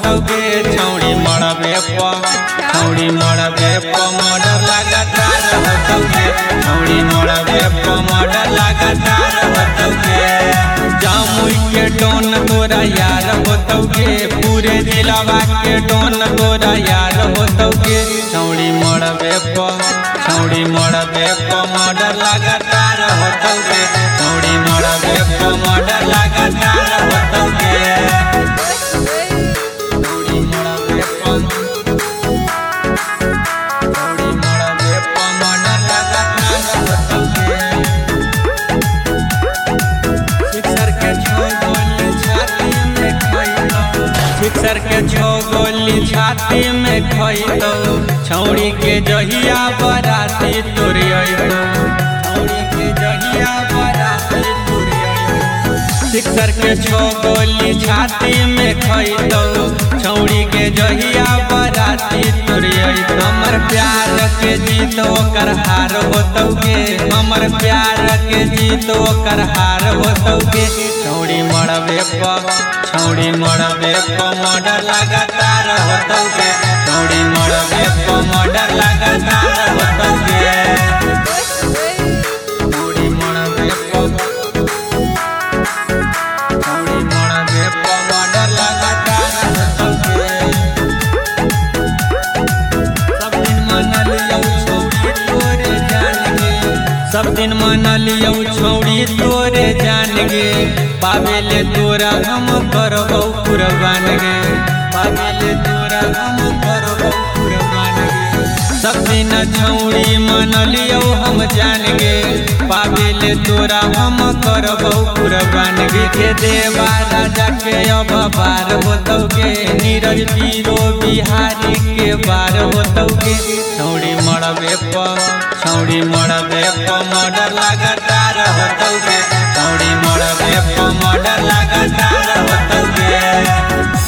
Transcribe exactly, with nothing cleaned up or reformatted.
होतौगे छौड़ी मरबे प छौड़ी मरबे प मर्डर लगातार होतौगे छौड़ी मरबे प मर्डर लगातार होतौगे जामुई के डोन तोरा यार होतौगे पूरे जिलावा के डोन तोरा यार होतौगे छौड़ी मरबे प छौड़ी मरबे प मर्डर लगातार होतौगे छौड़ी मरबे प मर्डर लगातार होतौगे छौड़ी मरबे प छौड़ी मरबे प मर्डर लगातार होतौगे सिक्सर के छो गोली छाती में खइलो सिक्सर के छो गोली छाती में खइलो छौड़ी के जहिया बराती तोरी अइलो छौड़ी के जहिया बराती तोरी अइलो सिक्सर के छो गोली छाती में खइलो छौड़ी के जहिया बराती तोरी अइलो हमर प्यार के जीत ओकर हार होतौगे हमर प्यार के जीत ओकर हार होतौगे छौड़ी मरबे प छौड़ी मरबे प मर्डर लगातार होतौगे छौड़ी मरबे प मर्डर लगातार होतौगे छौड़ी मरबे प छौड़ी मरबे प मर्डर लगातार होतौगे सब दिन मनलियौ छौड़ी तोरे जान गे सब दिन मनलियौ छौड़ी तोरे जान गे पावेले तोरा हम करबौ कुर्बान गे पावेले तोरा हम करबौ कुर्बान गे सब दिन छौड़ी मनलियौ हम जान गे पावेले तोरा हम करबौ कुर्बान गे के देवा राजा के अब बार होतौगे नीरज पीरो बिहारी के बार होतौगे छौड़ी मरबे प छौड़ी मरबे प मर्डर लगातार होतौगे छौड़ी मरबे प मर्डर लगातार होतौगे।